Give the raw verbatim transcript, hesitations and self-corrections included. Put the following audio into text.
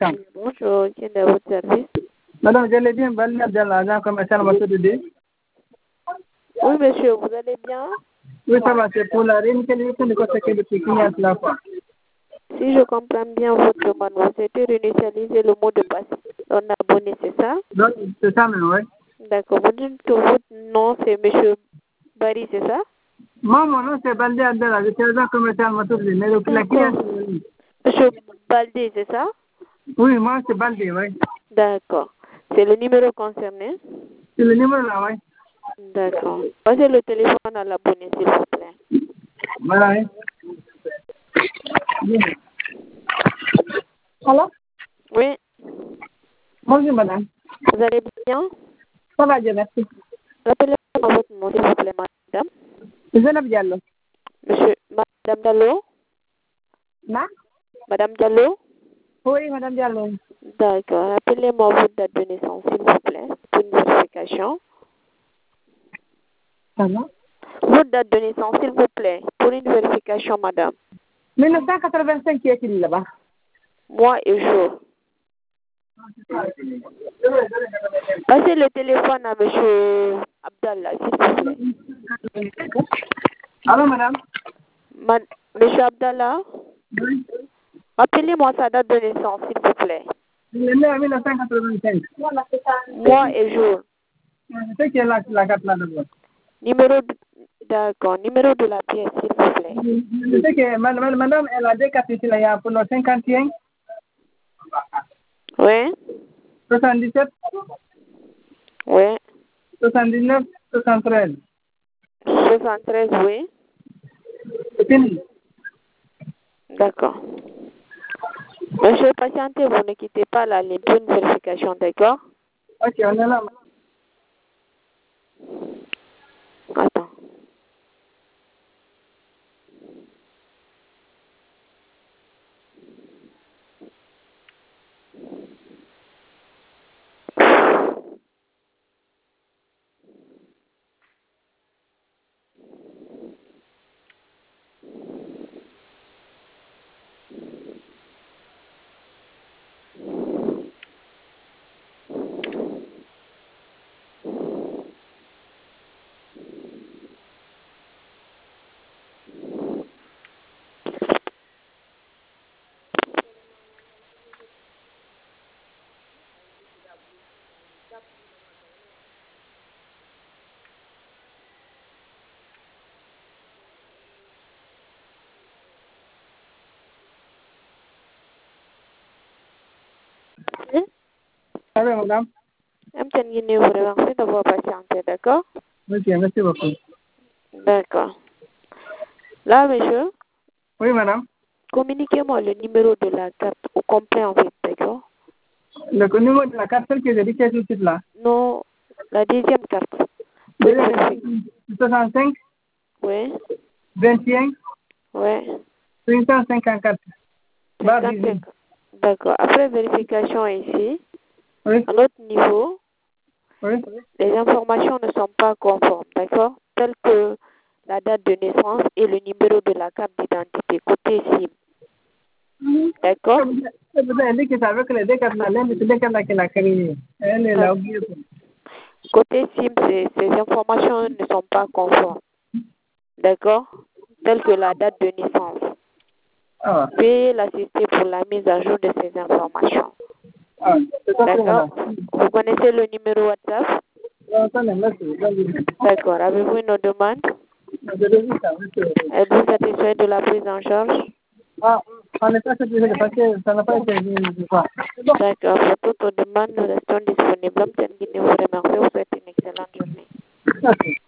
Bonjour, qui est de votre service? Madame, j'allais bien, Valina de l'agent commercial Massoudé. Oui, monsieur, vous allez bien? Oui, ça va, c'est pour la réinitialisation de votre sécurité depuis quinze la fois. Si je comprends bien votre demande, vous souhaitez réinitialiser le mot de passe d'un abonné, c'est ça? Donc, c'est ça, mais oui. D'accord. Vous dites que votre nom, c'est monsieur Barry, c'est ça? Moi, mon nom, c'est Baldé Abdallah, je suis agent commercial Massoudé. Mais le, la cliente, Monsieur Baldé, c'est ça? oui, moi, c'est Baldé, oui. D'accord. C'est le numéro concerné? C'est le numéro là, oui. D'accord. Passez le téléphone à l'abonné, s'il vous plaît. Voilà, oui. Allô? Oui. Bonjour, madame. Vous allez bien? Ça va, Dieu merci. Rappelez-moi votre nom, s'il vous plaît, madame. Zainab Diallo. Monsieur, madame Diallo? Ma? Madame Diallo? Oui, madame Diallo. D'accord. Rappelez-moi votre date de naissance, s'il vous plaît, pour une vérification. Pardon? Votre date de naissance, s'il vous plaît, pour une vérification, madame. mille neuf cent quatre-vingt-cinq qui est écrit là-bas. Mois et jour. Passez le téléphone à monsieur Abdallah, s'il vous plaît. Allô, madame? Ma- Monsieur Abdallah, Oui. rappelez-moi sa date de naissance, s'il vous plaît. Il est né en mille neuf cent quatre-vingt-cinq. Mois et jour. Je sais qu'il y a la, la carte là d'abord. Numéro de... D'accord. Numéro de la pièce, s'il vous plaît. Je sais que madame, madame elle a deux cartes ici là, il y a pour le cinquante et un, Oui. soixante-dix-sept, Oui. soixante-dix-neuf, soixante-treize. soixante-treize, oui. C'est fini. D'accord. Monsieur, patientez, vous ne quittez pas la ligne pour une vérification, d'accord? Ok, on est là. Attends. Oui. Allô, madame? M. Guinée vous remercie d'avoir patienté, d'accord? Ok, merci beaucoup. D'accord. Là, monsieur, Oui, madame? communiquez-moi le numéro de la carte au complet en fait, d'accord? Le numéro de la carte, celle que j'ai dit, c'est tout de suite là. Non, la deuxième carte. Oui. soixante-cinq, Oui. vingt et un, Oui. cinq cent cinquante-quatre. Barre cinquante-cinq. dix-huit. D'accord. Après vérification ici, Oui, à notre niveau, oui. les informations ne sont pas conformes, d'accord? Telles que la date de naissance et le numéro de la carte d'identité, côté SIM. D'accord? C'est pour ça qu'elle dit que c'est avec les deux cartes là, l'un de ces deux cartes là qu'elle a créé. Elle, elle a oublié. Côté SIM, ces, ces informations ne sont pas conformes. D'accord? Telles que la date de naissance. Ah, Veuillez l'assister pour la mise à jour de ces informations. ah, c'est ça, D'accord? madame. Vous connaissez le numéro WhatsApp? Ah, attendez, merci. D'accord. Avez-vous une autre demande? Je l'ai vu ça, merci. Êtes-vous satisfait de la prise en charge? Ah, on n'est pas satisfait parce que ça n'a pas été vu, je crois. D'accord. Pour toute demande, nous restons disponibles. M. Guinée vous remercie. Vous souhaite une excellente journée. Merci.